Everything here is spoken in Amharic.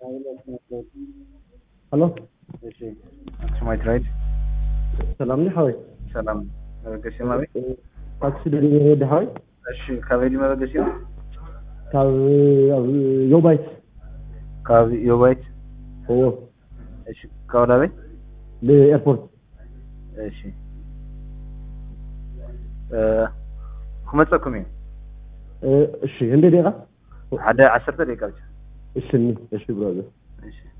Hello. እሺ ስማይት ራይት ሰላም ነህ ሀይ? ሰላም መበገሽ ማለት ታክሲ ደሊቨሪ ሄደ ሀይ? እሺ ከበዲ መበገሽ ነው ካብ ዮባይት ካብ ዮባይት ኦ እሺ ካውዳቤ ለኤርፖርት እሺ ኩመፀኩም እሺ እንደ ደቂቃ ሓደ 10 ደቂቃ ብቻ እሺ ብራዘር እሺ